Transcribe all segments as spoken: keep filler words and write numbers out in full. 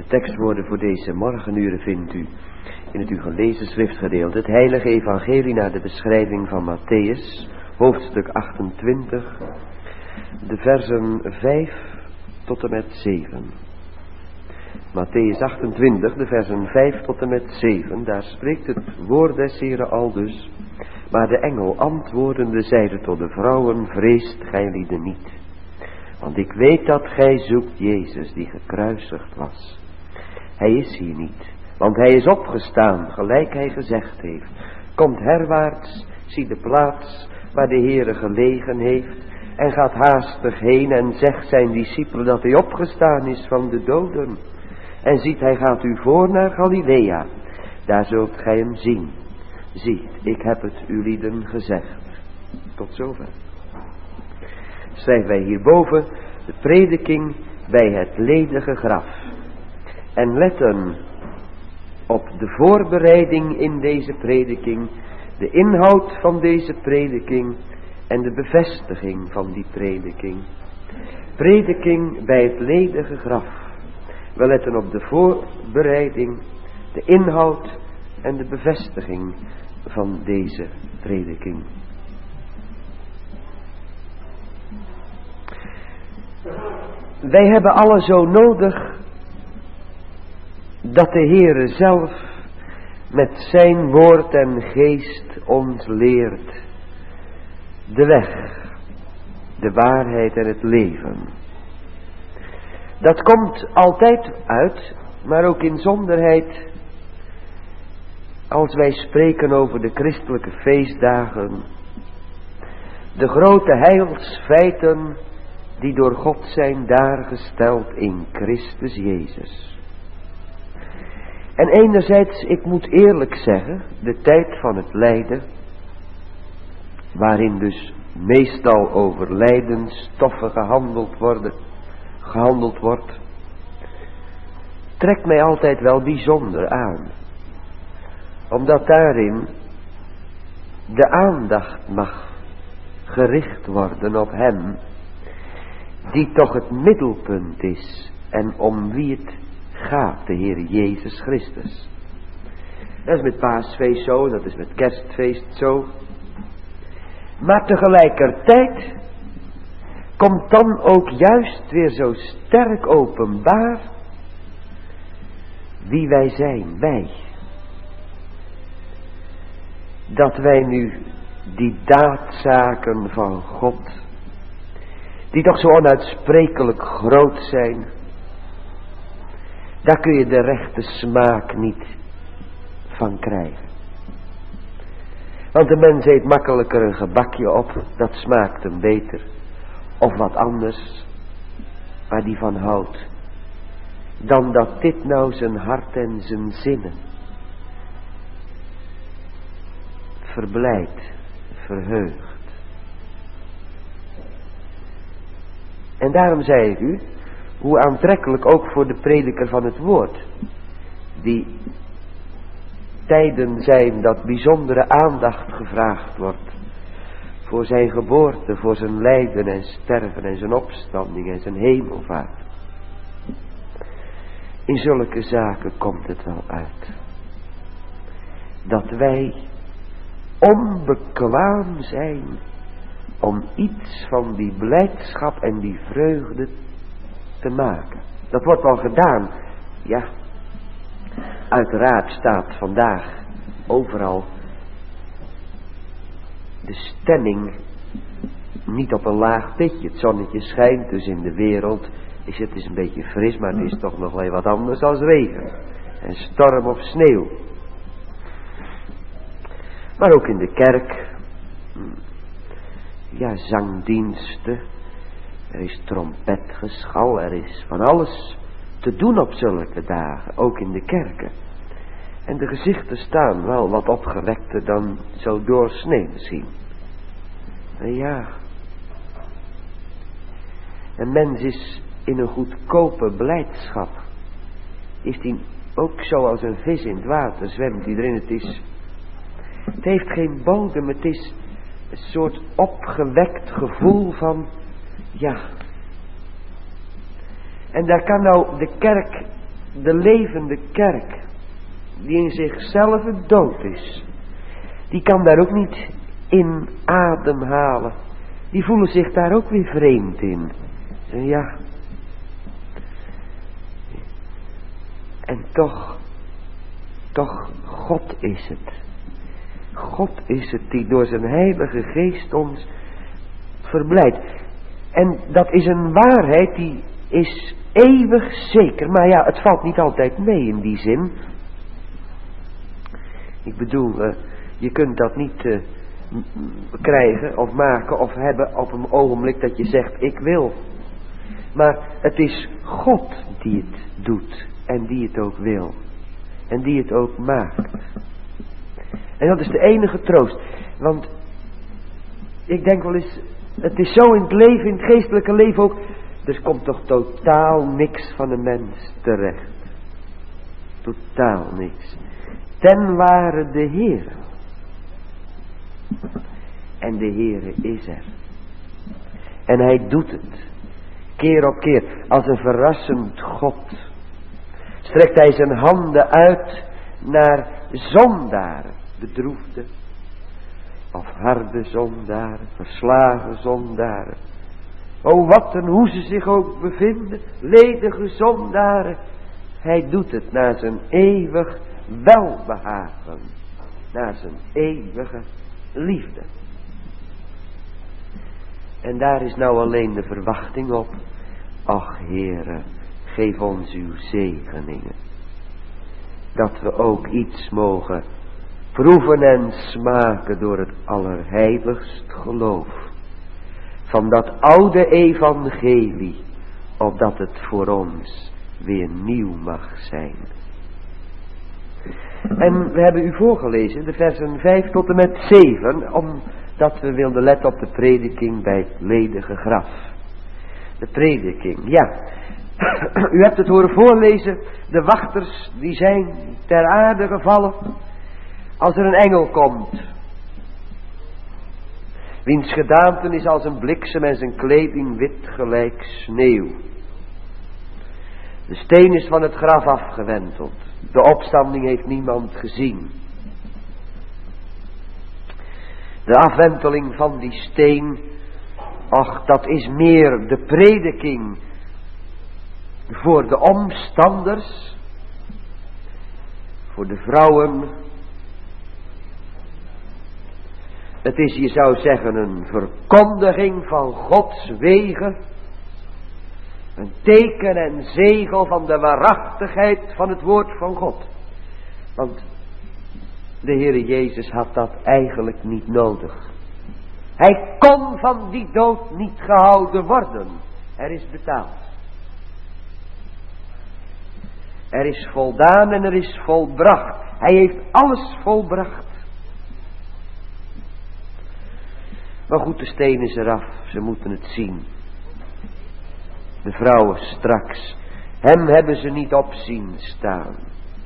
tekstwoorden voor deze morgenuren vindt u in het u gelezen schriftgedeelte, het heilige evangelie naar de beschrijving van Matthäus, hoofdstuk achtentwintig, de versen vijf tot en met zeven. Matthäus achtentwintig, de versen vijf tot en met zeven, daar spreekt het woord des Heren aldus. Maar de engel antwoordende zeide tot de vrouwen, vreest gijlieden niet. Want ik weet dat gij zoekt Jezus die gekruisigd was. Hij is hier niet, want hij is opgestaan, gelijk hij gezegd heeft. Komt herwaarts, zie de plaats waar de Heere gelegen heeft, en gaat haastig heen en zegt zijn discipelen dat hij opgestaan is van de doden. En ziet, hij gaat u voor naar Galilea, daar zult gij hem zien. Ziet, ik heb het ulieden gezegd. Tot zover. Schrijven wij hierboven de prediking bij het ledige graf. En letten op de voorbereiding in deze prediking, de inhoud van deze prediking en de bevestiging van die prediking. Prediking bij het ledige graf. We letten op de voorbereiding, de inhoud en de bevestiging van deze prediking. Wij hebben alle zo nodig dat de Heere zelf met zijn woord en geest ons leert de weg, de waarheid en het leven. Dat komt altijd uit, maar ook in zonderheid, als wij spreken over de christelijke feestdagen, de grote heilsfeiten die door God zijn daargesteld in Christus Jezus. En enerzijds, ik moet eerlijk zeggen, de tijd van het lijden, waarin dus meestal over lijdensstoffen gehandeld worden, gehandeld wordt, trekt mij altijd wel bijzonder aan. Omdat daarin de aandacht mag gericht worden op hem, die toch het middelpunt is en om wie het gaat, de Heer Jezus Christus. Dat is met paasfeest zo, dat is met kerstfeest zo. Maar tegelijkertijd komt dan ook juist weer zo sterk openbaar wie wij zijn, wij. Dat wij nu die daadzaken van God, die toch zo onuitsprekelijk groot zijn, daar kun je de rechte smaak niet van krijgen. Want de mens eet makkelijker een gebakje op, dat smaakt hem beter. Of wat anders, waar die van houdt, dan dat dit nou zijn hart en zijn zinnen verblijdt, verheugt. En daarom zei ik u, hoe aantrekkelijk ook voor de prediker van het woord, die tijden zijn dat bijzondere aandacht gevraagd wordt, voor zijn geboorte, voor zijn lijden en sterven en zijn opstanding en zijn hemelvaart. In zulke zaken komt het wel uit, dat wij onbekwaam zijn om iets van die blijdschap en die vreugde te maken. Dat wordt wel gedaan, ja. Uiteraard staat vandaag overal de stemming niet op een laag pitje. Het zonnetje schijnt, dus in de wereld is het is een beetje fris, maar het is toch nog wel wat anders als regen. En storm of sneeuw. Maar ook in de kerk, ja, zangdiensten, er is trompetgeschal, er is van alles te doen op zulke dagen, ook in de kerken. En de gezichten staan wel wat opgewekter dan zo doorsnee misschien. En ja, een mens is in een goedkope blijdschap, is die ook zoals een vis in het water zwemt die erin. Het is, het heeft geen bodem, het is een soort opgewekt gevoel van, ja. En daar kan nou de kerk de levende kerk, die in zichzelf dood is, die kan daar ook niet in ademhalen. Die voelen zich daar ook weer vreemd in. En ja. En toch, toch, God is het. God is het die door zijn heilige geest ons verblijdt. En dat is een waarheid die is eeuwig zeker. Maar ja, het valt niet altijd mee in die zin. Ik bedoel, uh, je kunt dat niet uh, krijgen of maken of hebben op een ogenblik dat je zegt ik wil. Maar het is God die het doet en die het ook wil. En die het ook maakt. En dat is de enige troost. Want ik denk wel eens, het is zo in het leven, in het geestelijke leven ook. Er komt toch totaal niks van een mens terecht. Totaal niks. Ten ware de Heere. En de Heere is er. En hij doet het. Keer op keer. Als een verrassend God. Strekt hij zijn handen uit naar zondaren. Bedroefde. Of harde zondaren. Verslagen zondaren. O wat en hoe ze zich ook bevinden. Ledige zondaren. Hij doet het naar zijn eeuwig welbehagen. Naar zijn eeuwige liefde. En daar is nou alleen de verwachting op. Ach Heere, geef ons uw zegeningen. Dat we ook iets mogen proeven en smaken door het allerheiligst geloof. Van dat oude evangelie, opdat het voor ons weer nieuw mag zijn. En we hebben u voorgelezen, de versen vijf tot en met zeven, omdat we wilden letten op de prediking bij het ledige graf. De prediking, ja. U hebt het horen voorlezen, de wachters die zijn ter aarde gevallen als er een engel komt. Wiens gedaante is als een bliksem en zijn kleding wit gelijk sneeuw. De steen is van het graf afgewenteld. De opstanding heeft niemand gezien. De afwenteling van die steen, ach, dat is meer de prediking voor de omstanders, voor de vrouwen. Het is, je zou zeggen, een verkondiging van Gods wegen. Een teken en zegel van de waarachtigheid van het woord van God. Want de Heere Jezus had dat eigenlijk niet nodig. Hij kon van die dood niet gehouden worden. Er is betaald. Er is voldaan en er is volbracht. Hij heeft alles volbracht. Maar goed, de steen is eraf. Ze moeten het zien. De vrouwen straks. Hem hebben ze niet op zien staan.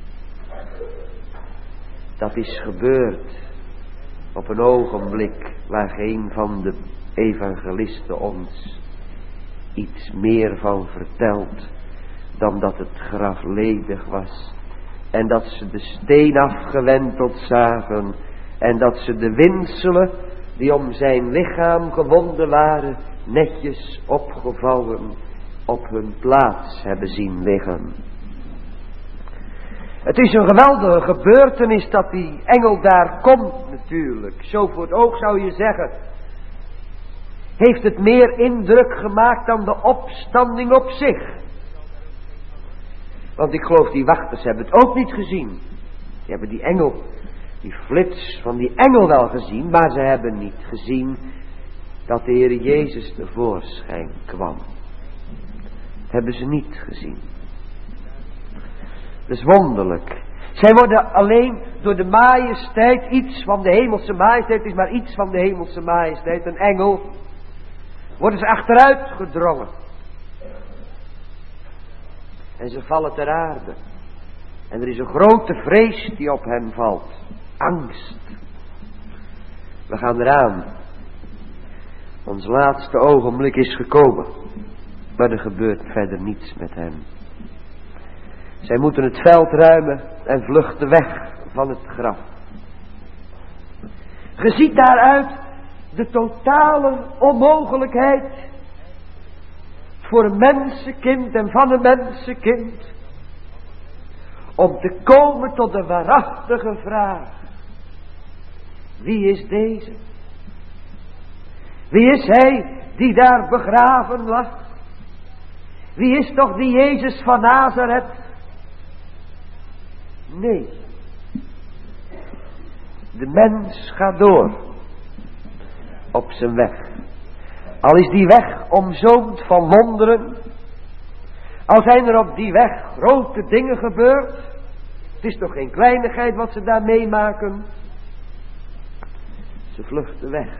Dat is gebeurd. Op een ogenblik waar geen van de evangelisten ons iets meer van vertelt dan dat het graf ledig was. En dat ze de steen afgewenteld zagen. En dat ze de windselen die om zijn lichaam gewonden waren, netjes opgevouwen op hun plaats hebben zien liggen. Het is een geweldige gebeurtenis dat die engel daar komt natuurlijk. Zo voor het oog zou je zeggen. Heeft het meer indruk gemaakt dan de opstanding op zich? Want ik geloof die wachters hebben het ook niet gezien. Die hebben die engel, die flits van die engel wel gezien, maar ze hebben niet gezien dat de Heer Jezus tevoorschijn kwam. Dat hebben ze niet gezien. Dat is wonderlijk. Zij worden alleen door de majesteit, iets van de hemelse majesteit, is maar iets van de hemelse majesteit, een engel, worden ze achteruit gedrongen. En ze vallen ter aarde. En er is een grote vrees die op hen valt. Angst. We gaan eraan. Ons laatste ogenblik is gekomen. Maar er gebeurt verder niets met hen. Zij moeten het veld ruimen en vluchten weg van het graf. Je ziet daaruit de totale onmogelijkheid voor een mensenkind en van een mensenkind om te komen tot de waarachtige vraag: wie is deze? Wie is hij die daar begraven lag? Wie is toch die Jezus van Nazareth? Nee. De mens gaat door op zijn weg. Al is die weg omzoomd van wonderen. Al zijn er op die weg grote dingen gebeurd. Het is toch geen kleinigheid wat ze daar meemaken. Ze vluchten weg.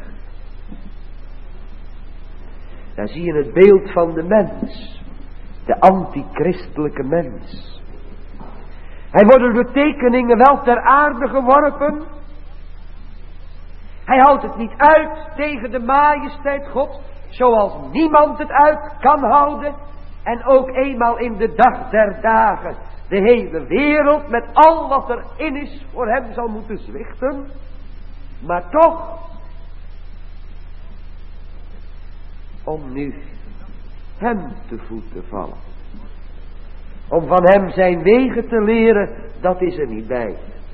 Daar zie je het beeld van de mens. De antichristelijke mens. Hij wordt door de tekeningen wel ter aarde geworpen. Hij houdt het niet uit tegen de majesteit God, zoals niemand het uit kan houden. En ook eenmaal in de dag der dagen de hele wereld met al wat erin is voor hem zal moeten zwichten. Maar toch, om nu hem te voet te vallen. Om van hem zijn wegen te leren, dat is er niet bij.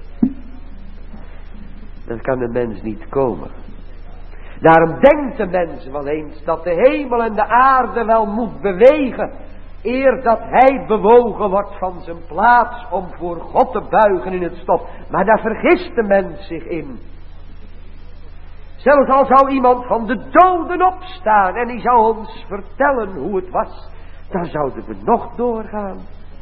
Dat kan de mens niet komen. Daarom denkt de mens wel eens dat de hemel en de aarde wel moet bewegen, eer dat hij bewogen wordt van zijn plaats om voor God te buigen in het stof. Maar daar vergist de mens zich in. Zelfs al zou iemand van de doden opstaan en die zou ons vertellen hoe het was, dan zouden we nog doorgaan.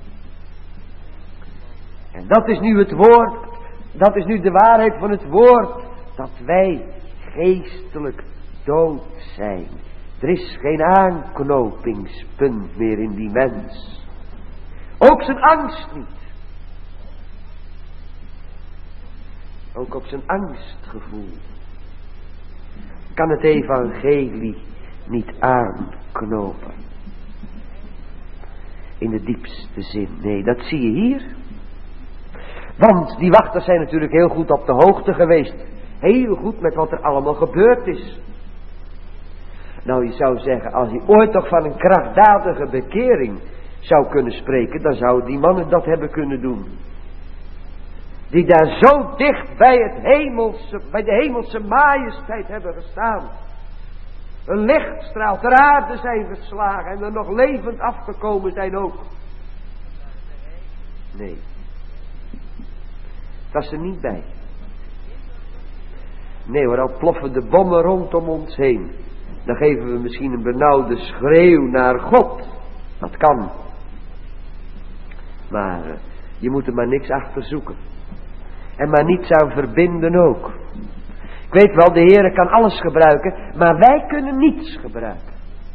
En dat is nu het woord, dat is nu de waarheid van het woord, dat wij geestelijk dood zijn. Er is geen aanknopingspunt meer in die mens. Ook zijn angst niet. Ook op zijn angstgevoel kan het evangelie niet aanknopen. In de diepste zin. Nee, dat zie je hier. Want die wachters zijn natuurlijk heel goed op de hoogte geweest. Heel goed met wat er allemaal gebeurd is. Nou, je zou zeggen, als hij ooit toch van een krachtdadige bekering zou kunnen spreken, dan zouden die mannen dat hebben kunnen doen. Die daar zo dicht bij, het hemelse, bij de hemelse majesteit hebben gestaan. Een lichtstraal ter aarde zijn geslagen en er nog levend afgekomen zijn ook. Nee. Dat is er niet bij. Nee hoor, al ploffen de bommen rondom ons heen. Dan geven we misschien een benauwde schreeuw naar God. Dat kan. Maar uh, je moet er maar niks achter zoeken. En maar niets aan verbinden ook. Ik weet wel, de Heere kan alles gebruiken, maar wij kunnen niets gebruiken.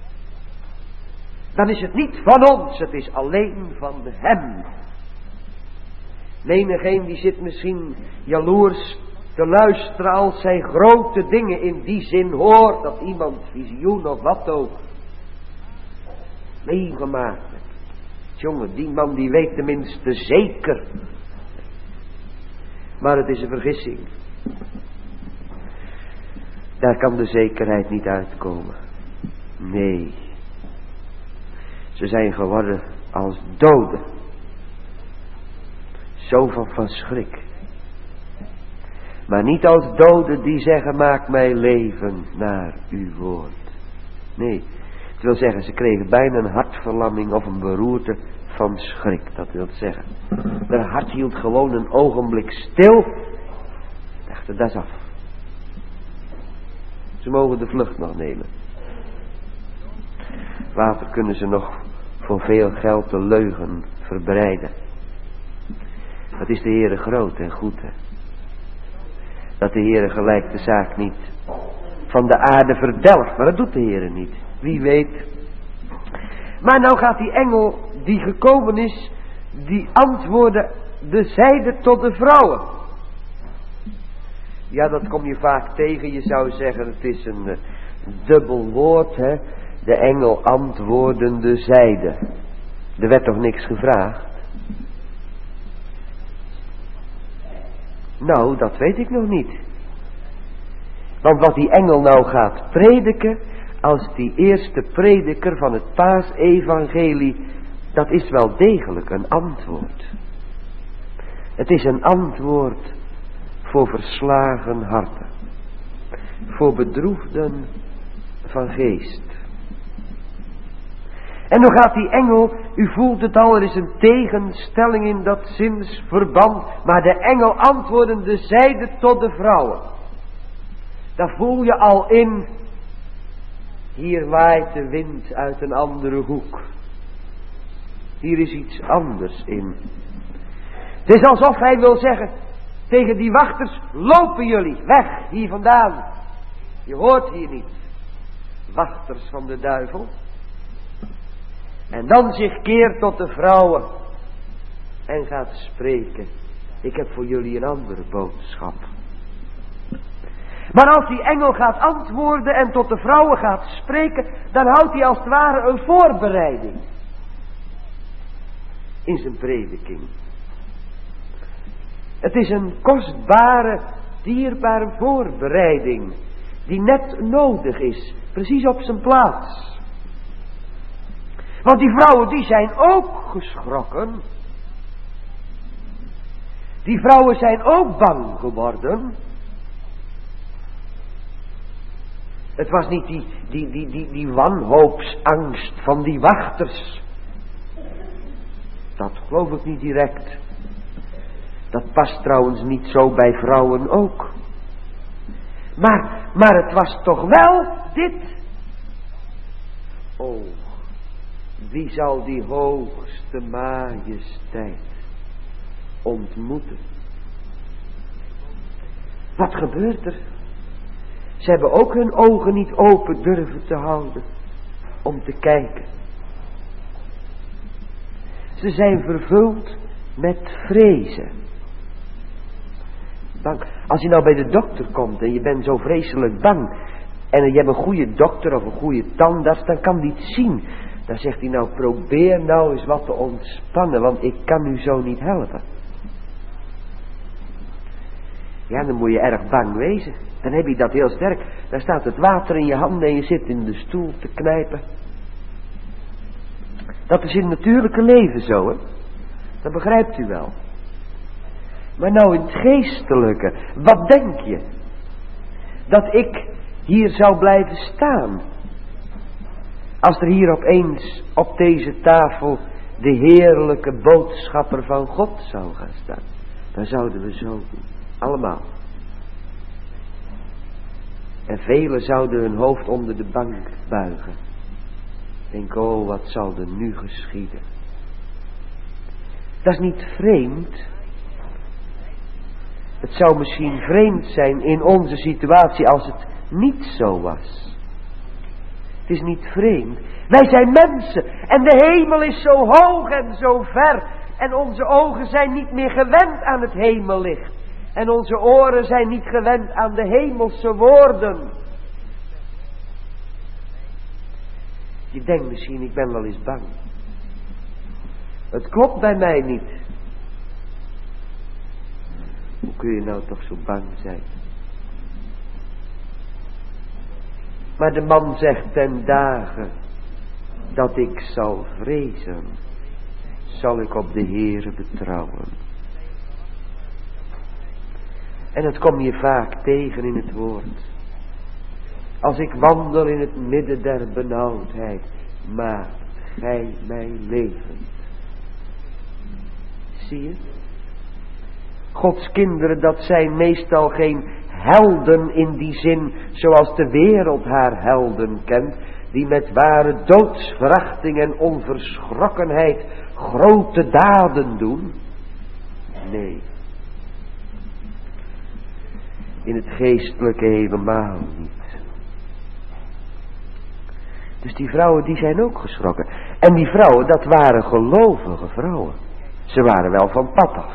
Dan is het niet van ons, het is alleen van hem. Menigeen die zit misschien jaloers te luisteren als zij grote dingen in die zin hoort, dat iemand visioen of wat ook meegemaakt heeft. Jongen, die man die weet tenminste zeker. Maar het is een vergissing. Daar kan de zekerheid niet uitkomen. Nee. Ze zijn geworden als doden. Zo van, van schrik. Maar niet als doden die zeggen, maak mij leven naar uw woord. Nee, het wil zeggen, ze kregen bijna een hartverlamming of een beroerte van schrik. Dat wil zeggen. Hun hart hield gewoon een ogenblik stil. Dachten, dat is af. Ze mogen de vlucht nog nemen. Later kunnen ze nog voor veel geld de leugen verbreiden. Dat is de Heere groot en goed, hè. Dat de Heere gelijk de zaak niet van de aarde verdelgt. Maar dat doet de Heere niet. Wie weet. Maar nou gaat die engel die gekomen is, die antwoordde de zijde tot de vrouwen. Ja, dat kom je vaak tegen. Je zou zeggen, het is een uh, dubbel woord, hè. De engel antwoordende zijde. Er werd toch niks gevraagd? Nou, dat weet ik nog niet. Want wat die engel nou gaat prediken, als die eerste prediker van het Paasevangelie, dat is wel degelijk een antwoord. Het is een antwoord voor verslagen harten. Voor bedroefden van geest. En dan gaat die engel, u voelt het al, er is een tegenstelling in dat zinsverband. Maar de engel antwoordende zeide tot de vrouwen. Daar voel je al in. Hier waait de wind uit een andere hoek. Hier is iets anders in. Het is alsof hij wil zeggen tegen die wachters, lopen jullie weg hier vandaan. Je hoort hier niet. Wachters van de duivel. En dan zich keert tot de vrouwen en gaat spreken. Ik heb voor jullie een andere boodschap. Maar als die engel gaat antwoorden en tot de vrouwen gaat spreken, dan houdt hij als het ware een voorbereiding in zijn prediking. Het is een kostbare, dierbare voorbereiding die net nodig is, precies op zijn plaats. Want die vrouwen die zijn ook geschrokken. Die vrouwen zijn ook bang geworden. Het was niet die, die, die, die, die wanhoopsangst van die wachters. Dat geloof ik niet direct. Dat past trouwens niet zo bij vrouwen ook. Maar, maar het was toch wel dit. Oh, wie zal die hoogste majesteit ontmoeten? Wat gebeurt er? Ze hebben ook hun ogen niet open durven te houden om te kijken. Ze zijn vervuld met vrezen. Bang. Als je nou bij de dokter komt en je bent zo vreselijk bang en je hebt een goede dokter of een goede tandarts, dan kan die het zien. Dan zegt hij nou, probeer nou eens wat te ontspannen, want ik kan u zo niet helpen. Ja, dan moet je erg bang wezen. Dan heb je dat heel sterk. Dan staat het water in je handen en je zit in de stoel te knijpen. Dat is in het natuurlijke leven zo, hè. Dat begrijpt u wel. Maar nou in het geestelijke, wat denk je? Dat ik hier zou blijven staan. Als er hier opeens op deze tafel de heerlijke boodschapper van God zou gaan staan. Dan zouden we zo doen. Allemaal. En velen zouden hun hoofd onder de bank buigen. Denk, oh, wat zal er nu geschieden? Dat is niet vreemd. Het zou misschien vreemd zijn in onze situatie als het niet zo was. Het is niet vreemd. Wij zijn mensen en de hemel is zo hoog en zo ver. En onze ogen zijn niet meer gewend aan het hemellicht. En onze oren zijn niet gewend aan de hemelse woorden. Je denkt misschien, ik ben wel eens bang. Het klopt bij mij niet. Hoe kun je nou toch zo bang zijn? Maar de man zegt, ten dagen dat ik zal vrezen, zal ik op de Heere betrouwen. En dat kom je vaak tegen in het woord. Als ik wandel in het midden der benauwdheid, maakt gij mij levend. Zie je? Gods kinderen, dat zijn meestal geen helden in die zin zoals de wereld haar helden kent, die met ware doodsverachting en onverschrokkenheid grote daden doen. Nee. In het geestelijke helemaal niet. Dus die vrouwen die zijn ook geschrokken. En die vrouwen, dat waren gelovige vrouwen. Ze waren wel van pad af.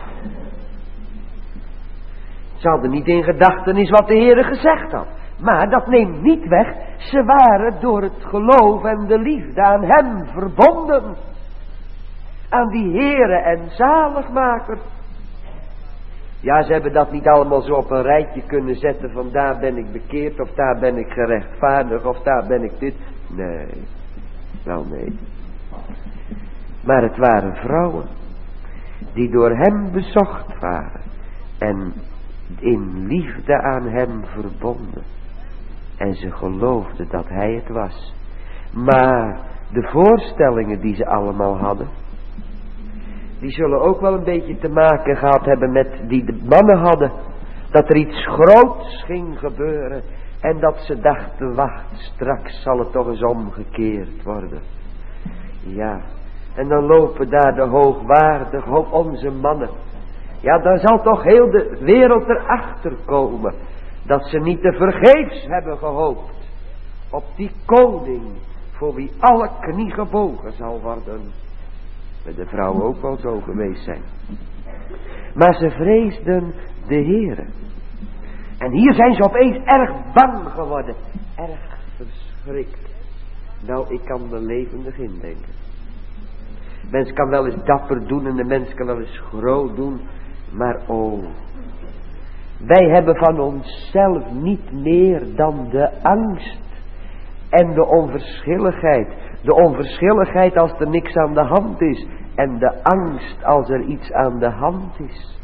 Ze hadden niet in gedachtenis wat de Heere gezegd had. Maar dat neemt niet weg. Ze waren door het geloof en de liefde aan hem verbonden. Aan die Heere en zaligmaker. Ja, ze hebben dat niet allemaal zo op een rijtje kunnen zetten van daar ben ik bekeerd of daar ben ik gerechtvaardigd of daar ben ik dit. Nee, wel nee. Maar het waren vrouwen die door hem bezocht waren en in liefde aan hem verbonden. En ze geloofden dat hij het was. Maar de voorstellingen die ze allemaal hadden, die zullen ook wel een beetje te maken gehad hebben met die de mannen hadden. Dat er iets groots ging gebeuren. En dat ze dachten, wacht, straks zal het toch eens omgekeerd worden. Ja, en dan lopen daar de hoogwaardig, onze mannen. Ja, dan zal toch heel de wereld erachter komen. Dat ze niet te vergeefs hebben gehoopt. Op die koning, voor wie alle knie gebogen zal worden. Met de vrouwen ook wel zo geweest zijn. Maar ze vreesden de Heere. En hier zijn ze opeens erg bang geworden. Erg verschrikt. Nou, ik kan er levendig in denken. Mens kan wel eens dapper doen en de mens kan wel eens groot doen. Maar oh, wij hebben van onszelf niet meer dan de angst en de onverschilligheid. De onverschilligheid als er niks aan de hand is. En de angst als er iets aan de hand is.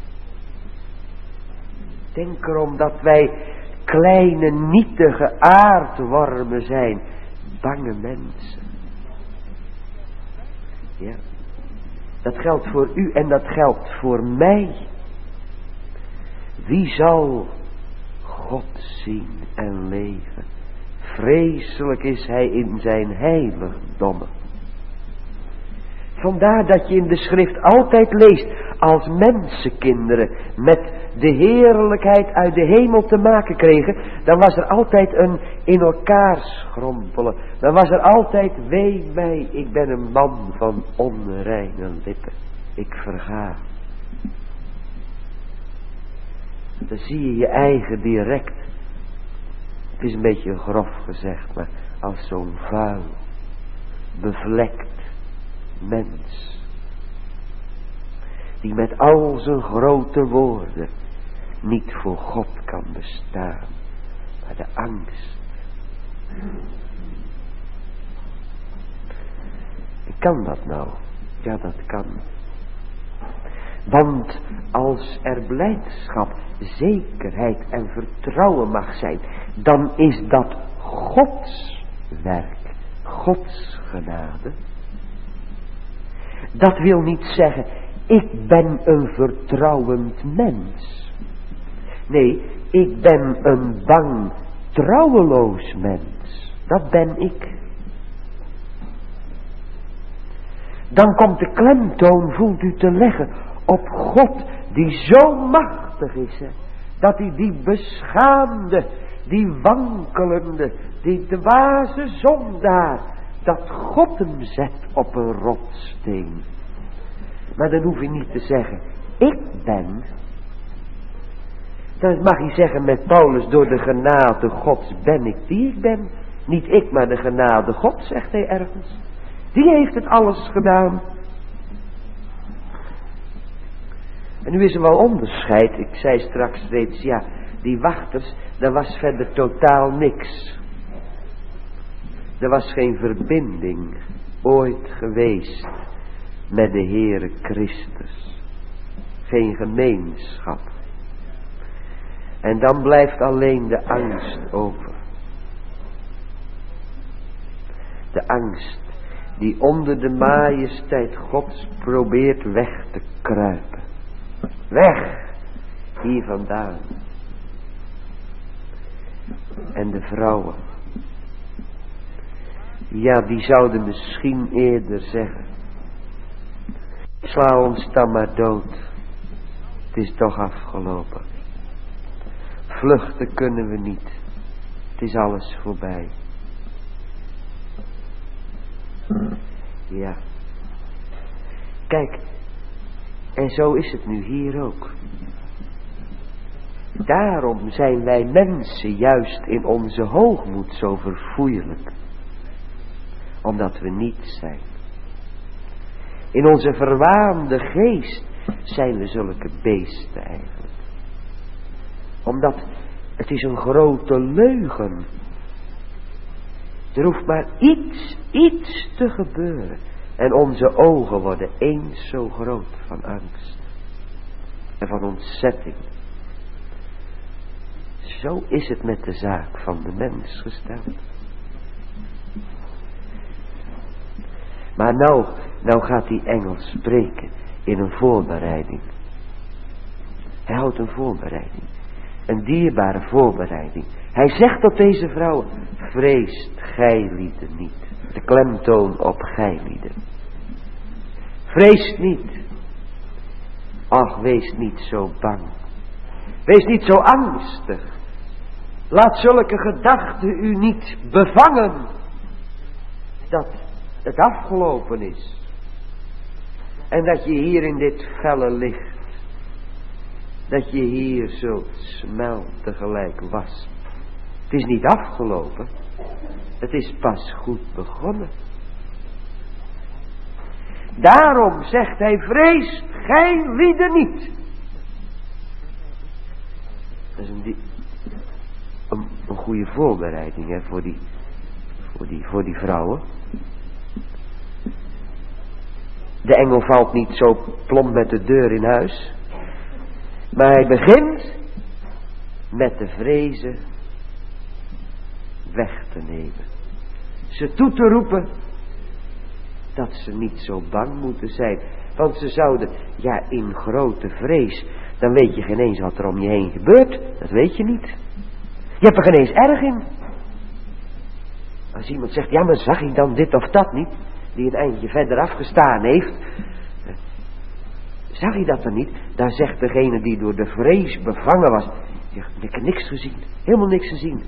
Denk erom dat wij kleine nietige aardwormen zijn. Bange mensen. Ja. Dat geldt voor u en dat geldt voor mij. Wie zal God zien en leven? Vreselijk is hij in zijn heiligdommen. Vandaar dat je in de schrift altijd leest, als mensenkinderen met de heerlijkheid uit de hemel te maken kregen, dan was er altijd een in elkaar schrompelen. Dan was er altijd, wee mij, ik ben een man van onreine lippen. Ik verga. Dan zie je je eigen direct. Het is een beetje grof gezegd, maar als zo'n vuil, bevlekt mens. Die met al zijn grote woorden niet voor God kan bestaan. Maar de angst. Kan dat nou? Ja, dat kan. Want als er blijdschap, zekerheid en vertrouwen mag zijn, dan is dat Gods werk, Gods genade. Dat wil niet zeggen, ik ben een vertrouwend mens. Nee, ik ben een bang, trouweloos mens. Dat ben ik. Dan komt de klemtoon, voelt u, te leggen op God die zo machtig is, hè, dat hij die beschaamde, die wankelende, die dwaze zondaar, dat God hem zet op een rotsteen. Maar dan hoef je niet te zeggen, ik ben. Dan mag hij zeggen met Paulus, door de genade Gods ben ik die ik ben. Niet ik, maar de genade God, zegt hij ergens. Die heeft het alles gedaan. En nu is er wel onderscheid. Ik zei straks reeds, ja, die wachters, daar was verder totaal niks. Er was geen verbinding ooit geweest met de Heere Christus. Geen gemeenschap. En dan blijft alleen de angst over. De angst die onder de majesteit Gods probeert weg te kruipen. Weg, hier vandaan. En de vrouwen, ja, die zouden misschien eerder zeggen, sla ons dan maar dood. Het is toch afgelopen. Vluchten kunnen we niet. Het is alles voorbij. Ja. Kijk, en zo is het nu hier ook. Daarom zijn wij mensen juist in onze hoogmoed zo verfoeilijk. Omdat we niets zijn. In onze verwaande geest zijn we zulke beesten eigenlijk. Omdat het is een grote leugen. Er hoeft maar iets, iets te gebeuren. En onze ogen worden eens zo groot van angst. En van ontzetting. Zo is het met de zaak van de mens gesteld. Maar nou, nou gaat die engel spreken in een voorbereiding. Hij houdt een voorbereiding. Een dierbare voorbereiding. Hij zegt tot deze vrouw, vreest gijlieden niet. De klemtoon op gijlieden. Vrees niet. Ach, wees niet zo bang. Wees niet zo angstig. Laat zulke gedachten u niet bevangen. Dat het afgelopen is. En dat je hier in dit felle licht. Dat je hier zult smelten gelijk was. Het is niet afgelopen. Het is pas goed begonnen. Daarom zegt hij, vrees gij lieden niet. Dat is een, die, een, een goede voorbereiding hè, voor, die, voor, die, voor die vrouwen. De engel valt niet zo plomp met de deur in huis. Maar hij begint met de vrezen weg te nemen. Ze toe te roepen dat ze niet zo bang moeten zijn. Want ze zouden, ja, in grote vrees, dan weet je geen eens wat er om je heen gebeurt. Dat weet je niet. Je hebt er geen eens erg in. Als iemand zegt, ja, maar zag hij dan dit of dat niet? Die een eindje verder afgestaan heeft. Zag hij dat dan niet? Daar zegt degene die door de vrees bevangen was. Ik heb niks gezien. Helemaal niks gezien.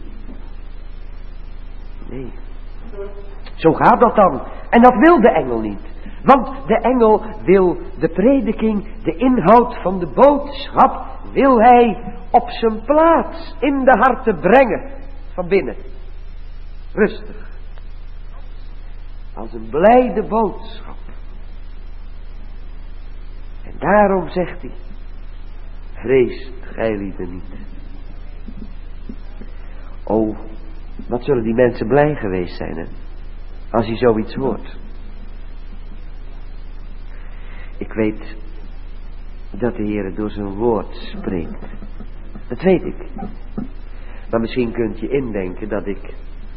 Nee. Zo gaat dat dan. En dat wil de engel niet. Want de engel wil de prediking, de inhoud van de boodschap, wil hij op zijn plaats in de harten brengen. Van binnen. Rustig. Als een blijde boodschap. En daarom zegt hij, vreest gijlieden niet. Oh, wat zullen die mensen blij geweest zijn, hè? Als hij zoiets hoort. Ik weet dat de Heer door zijn woord spreekt. Dat weet ik. Maar misschien kunt je indenken dat ik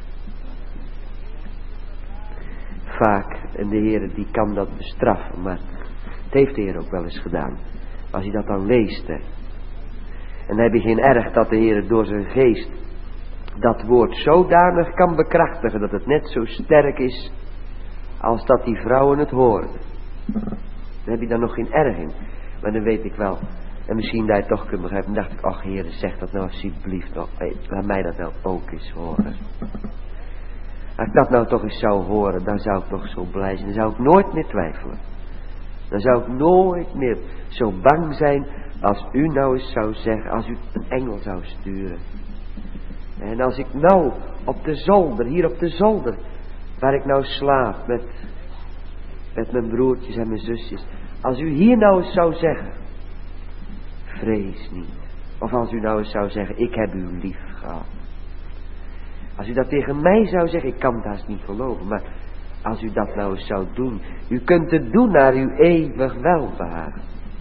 vaak, en de Heer die kan dat bestraffen, maar het heeft de Heer ook wel eens gedaan. Als hij dat dan leest, hè. En dan heb je geen erg dat de Heer door zijn geest dat woord zodanig kan bekrachtigen dat het net zo sterk is als dat die vrouwen het hoorden. Dan heb je daar nog geen erg in. Maar dan weet ik wel. En misschien dat je het toch kunt begrijpen. Dan dacht ik, ach Heer, zeg dat nou alsjeblieft nog. Hey, laat mij dat nou ook eens horen. Als ik dat nou toch eens zou horen, dan zou ik toch zo blij zijn. Dan zou ik nooit meer twijfelen. Dan zou ik nooit meer zo bang zijn als u nou eens zou zeggen, als u een engel zou sturen. En als ik nou op de zolder, hier op de zolder, waar ik nou slaap met, met mijn broertjes en mijn zusjes. Als u hier nou eens zou zeggen, vrees niet. Of als u nou eens zou zeggen, ik heb u lief gehad. Als u dat tegen mij zou zeggen, ik kan het haast niet geloven, maar als u dat nou eens zou doen, u kunt het doen naar uw eeuwig welbehagen.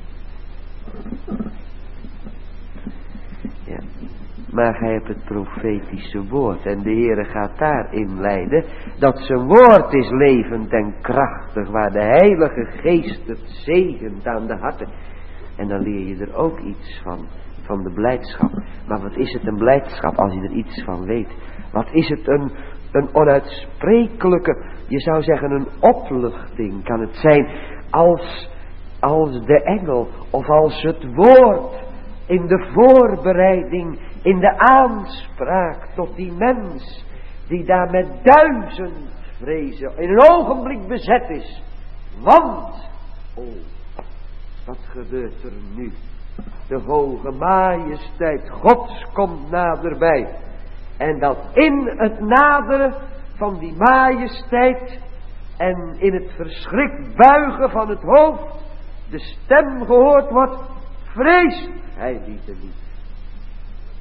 Ja. Maar gij hebt het profetische woord. En de Heere gaat daarin leiden. Dat zijn woord is levend en krachtig. Waar de Heilige Geest het zegent aan de harten. En dan leer je er ook iets van. Van de blijdschap. Maar wat is het een blijdschap als je er iets van weet? Wat is het een, een onuitsprekelijke. Je zou zeggen een opluchting kan het zijn. Als, als de engel. Of als het woord. In de voorbereiding, in de aanspraak tot die mens, die daar met duizend vrezen in een ogenblik bezet is. Want, oh, wat gebeurt er nu? De hoge majesteit Gods komt naderbij. En dat in het naderen van die majesteit en in het verschrikt buigen van het hoofd, de stem gehoord wordt, vrees hij lieten niet.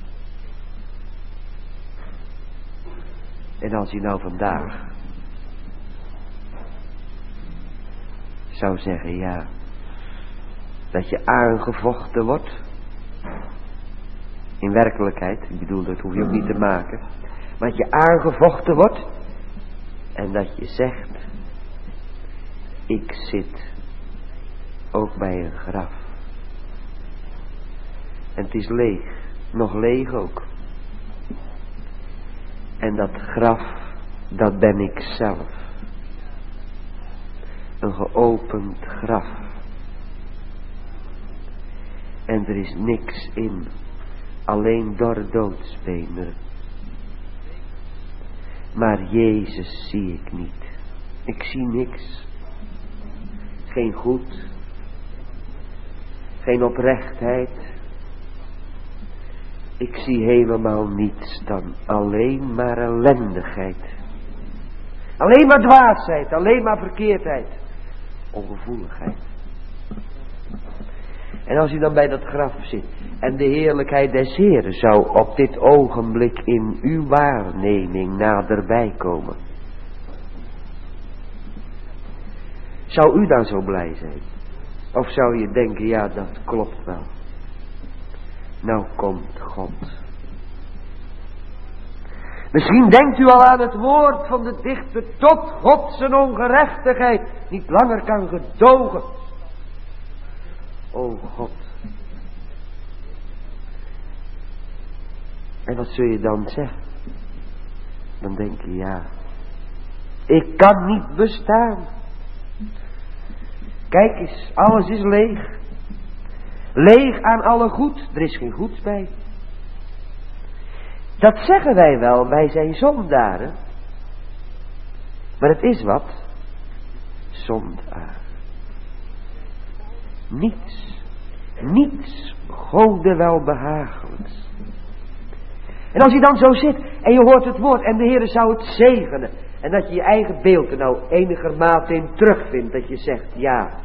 En als je nou vandaag zou zeggen, ja, dat je aangevochten wordt. In werkelijkheid, ik bedoel, dat hoef je ook niet te maken. Maar dat je aangevochten wordt. En dat je zegt, ik zit ook bij een graf. En het is leeg, nog leeg ook. En dat graf, dat ben ik zelf. Een geopend graf. En er is niks in, alleen dorre doodsbeenderen. Maar Jezus zie ik niet. Ik zie niks. Geen goed. Geen oprechtheid. Ik zie helemaal niets dan alleen maar ellendigheid. Alleen maar dwaasheid, alleen maar verkeerdheid. Ongevoeligheid. En als u dan bij dat graf zit en de heerlijkheid des Heeren zou op dit ogenblik in uw waarneming naderbij komen. Zou u dan zo blij zijn? Of zou je denken, ja, dat klopt wel. Nou komt God. Misschien denkt u al aan het woord van de dichter, tot God zijn ongerechtigheid niet langer kan gedogen. O God. En wat zul je dan zeggen? Dan denk je, ja, ik kan niet bestaan. Kijk eens, alles is leeg. Leeg aan alle goed, er is geen goeds bij. Dat zeggen wij wel, wij zijn zondaren. Maar het is wat? Zondaar. Niets, niets Gode welbehagelijks. En als je dan zo zit en je hoort het woord en de Heer zou het zegenen. En dat je je eigen beeld er nou enigermate in terugvindt. Dat je zegt, ja.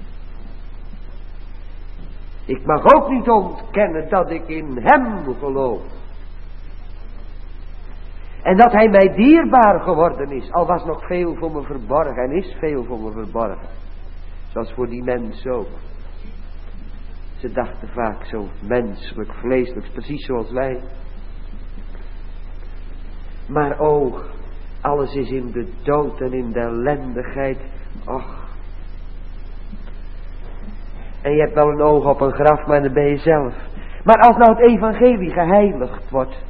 Ik mag ook niet ontkennen dat ik in Hem geloof. En dat Hij mij dierbaar geworden is. Al was nog veel voor me verborgen en is veel voor me verborgen. Zoals voor die mensen ook. Ze dachten vaak zo menselijk, vleeselijk, precies zoals wij. Maar o, alles is in de dood en in de ellendigheid. Och. En je hebt wel een oog op een graf, maar dan ben je zelf. Maar als nou het evangelie geheiligd wordt.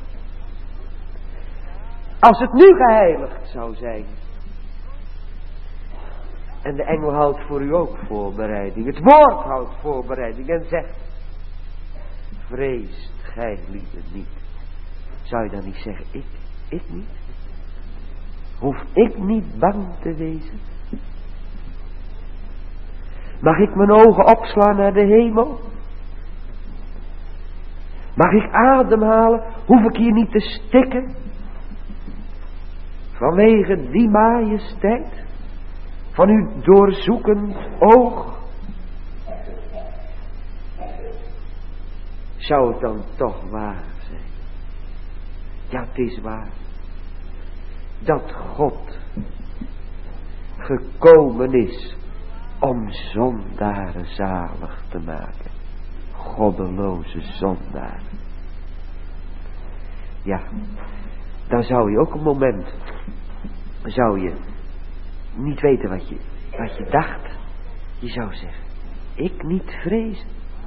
Als het nu geheiligd zou zijn. En de engel houdt voor u ook voorbereiding. Het woord houdt voorbereiding en zegt. Vreest gij lieden niet. Zou je dan niet zeggen, ik, ik niet? Hoef ik niet bang te wezen? Mag ik mijn ogen opslaan naar de hemel? Mag ik ademhalen? Hoef ik hier niet te stikken? Vanwege die majesteit? Van uw doorzoekend oog? Zou het dan toch waar zijn? Ja, het is waar. Dat God gekomen is om zondaren zalig te maken. Goddeloze zondaren. Ja, dan zou je ook een moment, zou je niet weten wat je, wat je dacht. Je zou zeggen, ik niet vrezen.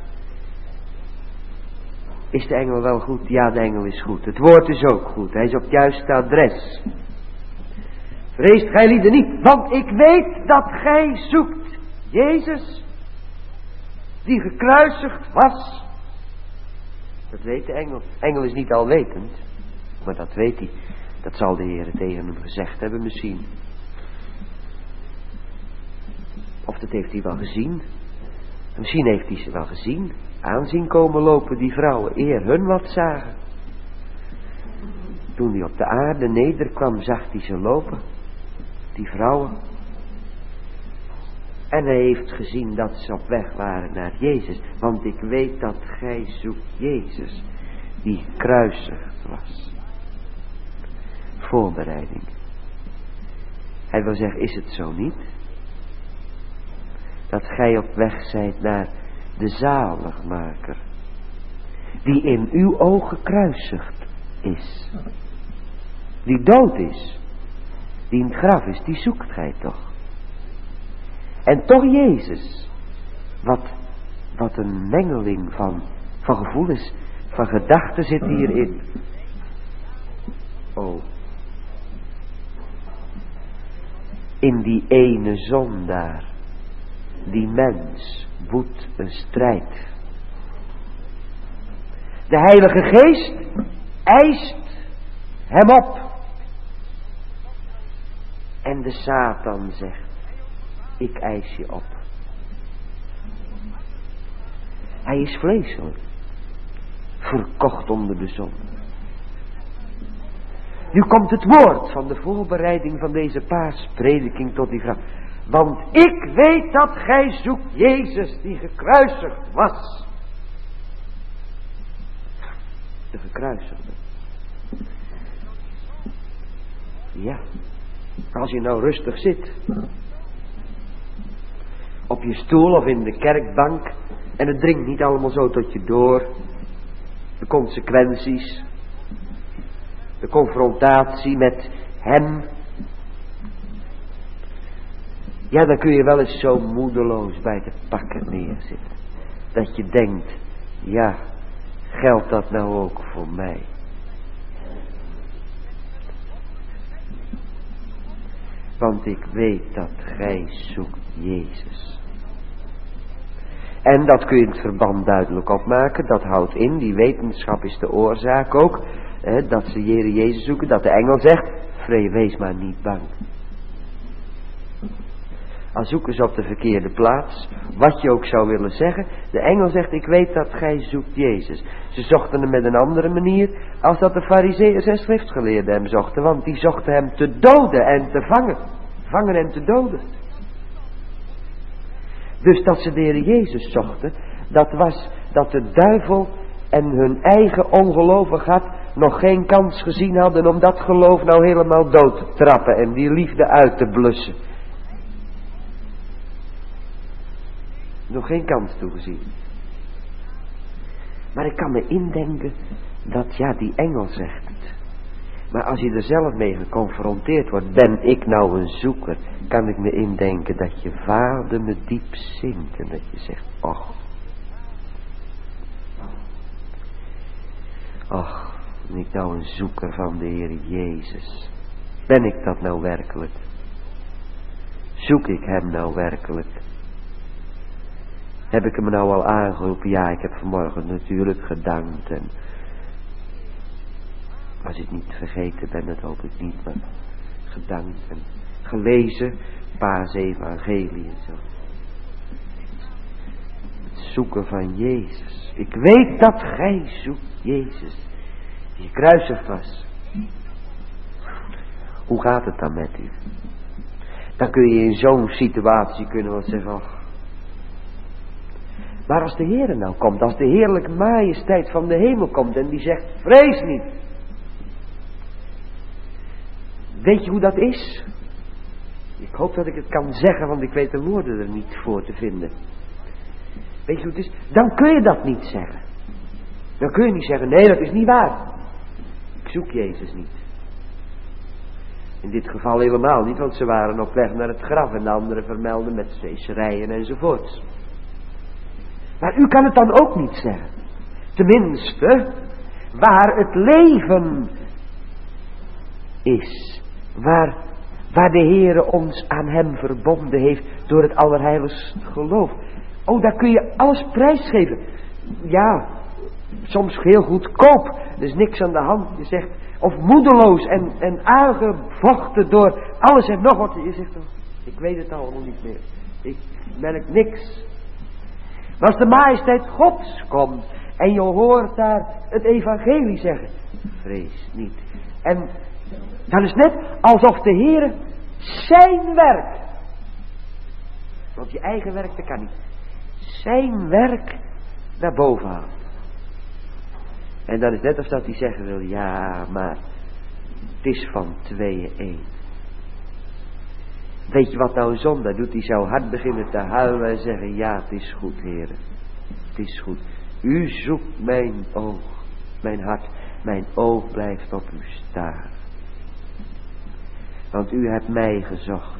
Is de engel wel goed? Ja, de engel is goed. Het woord is ook goed. Hij is op het juiste adres. Vreest gij lieden niet, want ik weet dat gij zoekt Jezus, die gekruisigd was. Dat weet de engel. Engel is niet alwetend, maar dat weet hij. Dat zal de Heer tegen hem gezegd hebben misschien. Of dat heeft hij wel gezien. Misschien heeft hij ze wel gezien. Aanzien komen lopen die vrouwen, eer hun wat zagen. Toen hij op de aarde nederkwam, zag hij ze lopen. Die vrouwen. En hij heeft gezien dat ze op weg waren naar Jezus. Want ik weet dat gij zoekt Jezus, die gekruisigd was. voorbereiding. Hij wil zeggen, is het zo niet? Dat gij op weg zijt naar de zaligmaker, die in uw ogen gekruisigd is, die dood is, die in het graf is, die zoekt gij toch. En toch Jezus, wat, wat een mengeling van, van gevoelens, van gedachten zit hierin. Oh, in die ene zondaar, die mens, woedt een strijd. De Heilige Geest eist hem op. En de Satan zegt, ik eis je op. Hij is vleeselijk, verkocht onder de zon. Nu komt het woord van de voorbereiding van deze paasprediking tot die vraag. Want ik weet dat gij zoekt Jezus die gekruisigd was. De gekruisigde. Ja, als je nou rustig zit. Op je stoel of in de kerkbank. En het dringt niet allemaal zo tot je door. De consequenties. De confrontatie met hem. Ja, dan kun je wel eens zo moedeloos bij de pakken neerzitten. Dat je denkt, ja, geldt dat nou ook voor mij? Want ik weet dat gij zoekt Jezus. En dat kun je in het verband duidelijk opmaken. Dat houdt in, die wetenschap is de oorzaak ook. Hè, dat ze Heere Jezus zoeken. Dat de engel zegt, vree, wees maar niet bang. Al zoeken ze op de verkeerde plaats. Wat je ook zou willen zeggen. De engel zegt, ik weet dat gij zoekt Jezus. Ze zochten hem met een andere manier. Als dat de farizeeërs en schriftgeleerden hem zochten. Want die zochten hem te doden en te vangen. Vangen en te doden. Dus dat ze de Heer Jezus zochten. Dat was dat de duivel en hun eigen ongelovig had nog geen kans gezien hadden om dat geloof nou helemaal dood te trappen. En die liefde uit te blussen. Nog geen kans toegezien. Maar ik kan me indenken dat, ja, die engel zegt het. Maar als je er zelf mee geconfronteerd wordt, ben ik nou een zoeker, kan ik me indenken dat je vader me diep zingt en dat je zegt, och. Och, ben ik nou een zoeker van de Heer Jezus? Ben ik dat nou werkelijk? Zoek ik hem nou werkelijk? Heb ik hem nou al aangeroepen? Ja, ik heb vanmorgen natuurlijk gedankt. En als ik niet vergeten ben, dat hoop ik niet, maar gedankt en gelezen. Paas evangelie en zo. Het zoeken van Jezus. Ik weet dat gij zoekt Jezus. Die gekruisigd was. Hoe gaat het dan met u? Dan kun je in zo'n situatie kunnen we zeggen, ach. Maar als de Heer nou komt, als de heerlijke majesteit van de hemel komt en die zegt, vrees niet. Weet je hoe dat is? Ik hoop dat ik het kan zeggen, want ik weet de woorden er niet voor te vinden. Weet je hoe het is? Dan kun je dat niet zeggen. Dan kun je niet zeggen, nee, dat is niet waar. Ik zoek Jezus niet. In dit geval helemaal niet, want ze waren op weg naar het graf en de anderen vermelden met feesterijen enzovoorts. Maar u kan het dan ook niet zeggen. Tenminste, waar het leven is. Waar, waar de Heere ons aan hem verbonden heeft door het allerheiligste geloof. Oh, daar kun je alles prijsgeven. Ja, soms heel goedkoop. Er is niks aan de hand. Je zegt, of moedeloos en, en aangevochten door alles en nog wat. Je zegt, oh, ik weet het allemaal niet meer. Ik merk niks. Maar als de majesteit Gods komt en je hoort daar het evangelie zeggen, vrees niet. En dan is het net alsof de Heere zijn werk, want je eigen werk dat kan niet, zijn werk naar boven haalt. En dan is het net alsof hij zeggen wil, ja maar Het is van tweeën één. Weet je wat nou een zondaar doet? Die zou hard beginnen te huilen en zeggen, ja, het is goed, Heere. Het is goed. U zoekt mijn oog, mijn hart. Mijn oog blijft op u staren. Want u hebt mij gezocht.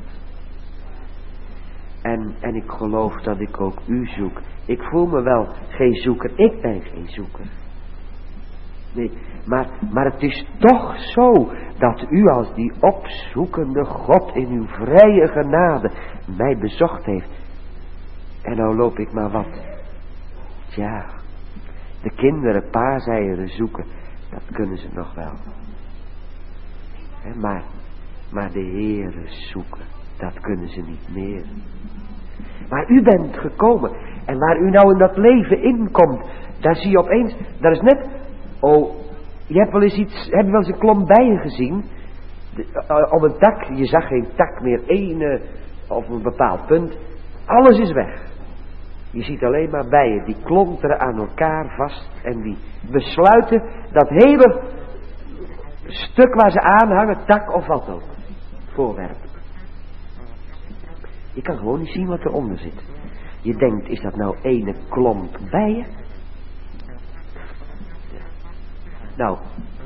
En, en ik geloof dat ik ook u zoek. Ik voel me wel geen zoeker. Ik ben geen zoeker. Nee, maar, maar het is toch zo dat u als die opzoekende God in uw vrije genade mij bezocht heeft. En nou loop ik maar wat. Tja, de kinderen paaseieren zoeken, dat kunnen ze nog wel. Maar, maar de Heere zoeken, dat kunnen ze niet meer. Maar u bent gekomen en waar u nou in dat leven inkomt, daar zie je opeens, daar is net, oh, je hebt wel eens iets, heb je wel eens een klomp bijen gezien? De, uh, op een tak, je zag geen tak meer, één uh, op een bepaald punt, alles is weg. Je ziet alleen maar bijen, die klonteren aan elkaar vast en die besluiten dat hele stuk waar ze aanhangen, tak of wat ook, voorwerp. Je kan gewoon niet zien wat eronder zit. Je denkt, is dat nou ene klomp bijen? Nou,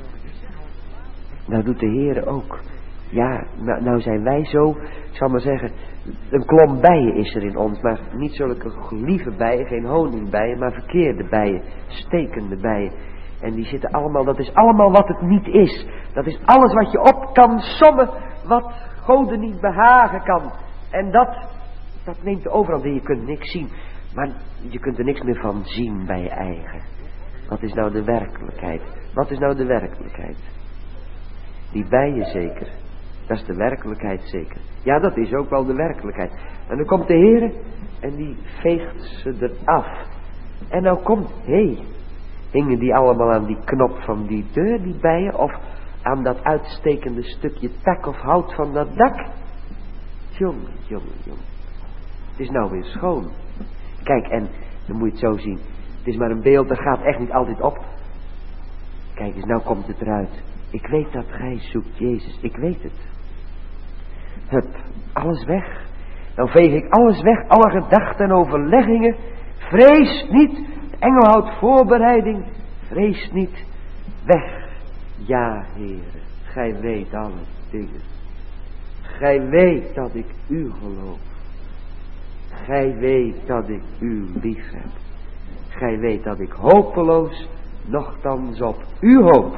nou doet de Heere ook. Ja, nou, nou zijn wij zo, ik zal maar zeggen, een klomp bijen is er in ons, maar niet zulke lieve bijen, geen honingbijen, maar verkeerde bijen, stekende bijen. En die zitten allemaal, dat is allemaal wat het niet is. Dat is alles wat je op kan sommen, wat Goden niet behagen kan. En dat, dat neemt de overhand en je kunt niks zien. Maar je kunt er niks meer van zien bij je eigen. Wat is nou de werkelijkheid? Wat is nou de werkelijkheid? Die bijen zeker. Dat is de werkelijkheid zeker. Ja, dat is ook wel de werkelijkheid. En dan komt de Heere en die veegt ze eraf. En nou komt, hé, hey, hingen die allemaal aan die knop van die deur, die bijen? Of aan dat uitstekende stukje tak of hout van dat dak? Jongen, jongen, jongen. Het is nou weer schoon. Kijk, en dan moet je het zo zien. Het is maar een beeld, dat gaat echt niet altijd op. Kijk eens, nou komt het eruit. Ik weet dat gij zoekt Jezus. Ik weet het. Hup, alles weg. Dan veeg ik alles weg, alle gedachten en overleggingen. Vrees niet. De engel houdt voorbereiding. Vrees niet. Weg. Ja, Heere, gij weet alle dingen. Gij weet dat ik u geloof. Gij weet dat ik u lief heb. Gij weet dat ik hopeloos nochtans op u hoop.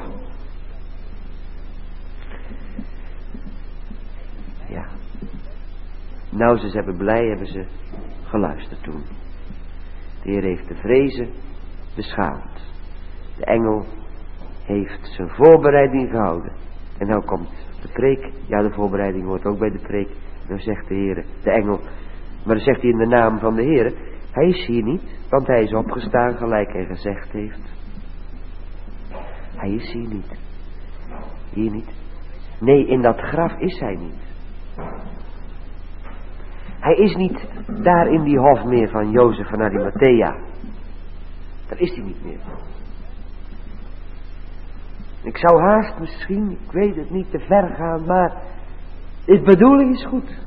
Ja. Nou, ze hebben blij, hebben ze geluisterd toen. De Heer heeft de vrezen beschaamd. De engel heeft zijn voorbereiding gehouden. En nou komt de preek. Ja, de voorbereiding hoort ook bij de preek. Dan zegt de Heer, de engel. Maar dan zegt hij in de naam van de Heer. Hij is hier niet, want hij is opgestaan gelijk hij gezegd heeft. Hij is hier niet. Hier niet. Nee, in dat graf is hij niet. Hij is niet daar in die hof meer van Jozef van Arimathea. Daar is hij niet meer. Ik zou haast misschien, ik weet het niet, te ver gaan, maar de bedoeling is goed.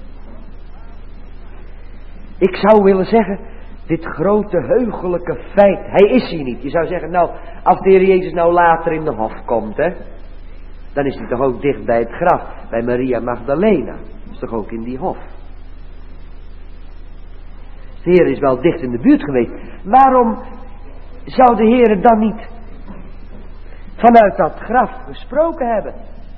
Ik zou willen zeggen, dit grote heugelijke feit, hij is hier niet. Je zou zeggen, nou, als de Heer Jezus nou later in de hof komt, hè, dan is hij toch ook dicht bij het graf, bij Maria Magdalena. Dat is toch ook in die hof. De Heer is wel dicht in de buurt geweest. Waarom zou de Heer dan niet vanuit dat graf gesproken hebben?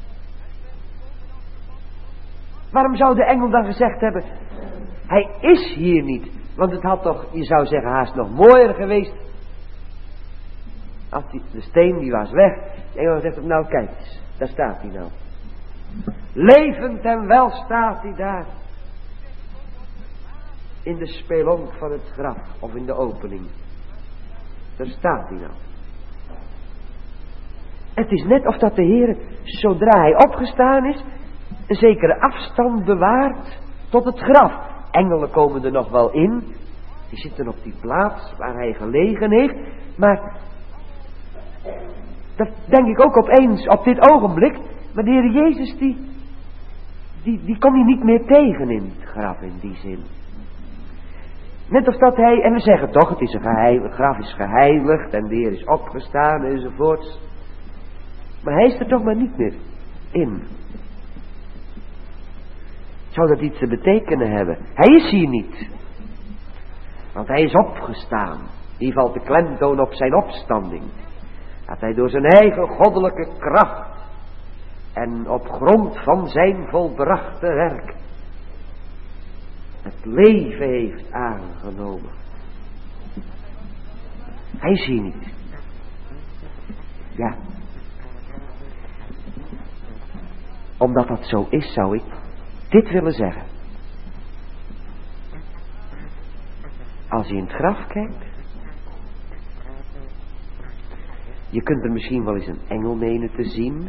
Waarom zou de engel dan gezegd hebben, hij is hier niet? Want het had toch, je zou zeggen, haast nog mooier geweest. Als die, de steen die was weg. De engel zegt, nou kijk eens, daar staat hij nou. Levend en wel staat hij daar. In de spelonk van het graf, of in de opening. Daar staat hij nou. Het is net of dat de Heer, zodra hij opgestaan is, een zekere afstand bewaart tot het graf. Engelen komen er nog wel in. Die zitten op die plaats waar hij gelegen heeft. Maar dat denk ik ook opeens op dit ogenblik. Maar de Heer Jezus, die, die, die kon hij niet meer tegen in het graf in die zin. Net of dat hij, en we zeggen toch, het, is een geheim, het graf is geheiligd en de Heer is opgestaan enzovoorts. Maar hij is er toch maar niet meer in. Zou dat iets te betekenen hebben? Hij is hier niet. Want hij is opgestaan. Hier valt de klemtoon op zijn opstanding. Dat hij door zijn eigen goddelijke kracht en op grond van zijn volbrachte werk het leven heeft aangenomen. Hij is hier niet. Ja. Omdat dat zo is, zou ik dit willen zeggen. Als je in het graf kijkt, je kunt er misschien wel eens een engel menen te zien.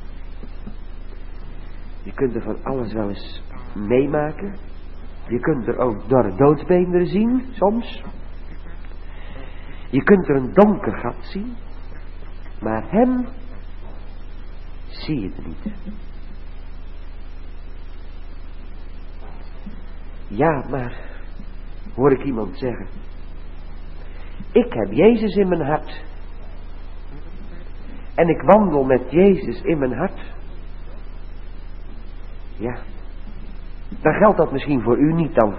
Je kunt er van alles wel eens meemaken. Je kunt er ook door het doodsbeenderen zien, soms. Je kunt er een donker gat zien. Maar hem zie je er niet. Ja, maar, hoor ik iemand zeggen. Ik heb Jezus in mijn hart. En ik wandel met Jezus in mijn hart. Ja. Dan geldt dat misschien voor u niet dan.